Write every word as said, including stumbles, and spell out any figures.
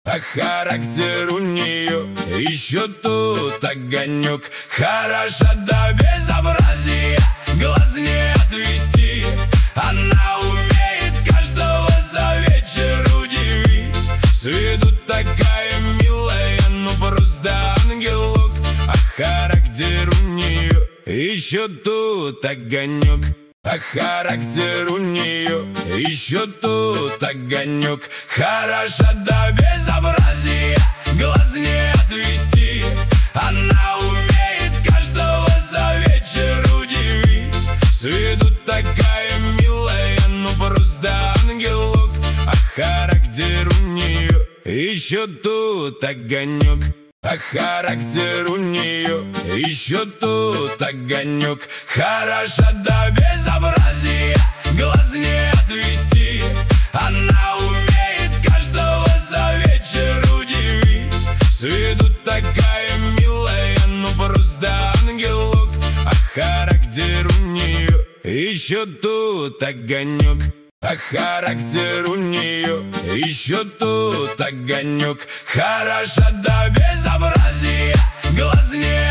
а характер у нее еще тот огонек. Хороша до безобразия, глаз не отвести. Она умеет каждого за вечер удивить. С виду такая милая, ну просто ангелок, а характер у нее еще тот огонек. А характер у нее еще тот огонек. Хороша до безобразия, глаз не отвести. Она умеет каждого за вечер удивить. С виду такая милая, ну просто ангелок, а характер у нее еще тот огонек. А характер у нее еще тот огонек. Хороша до безобразия, глаз не отвести. Она умеет каждого за вечер удивить. С виду такая милая, ну просто ангелок, а характер у нее еще тот огонек. А характер у нее еще тот огонек. Хороша до безобразия, глаз не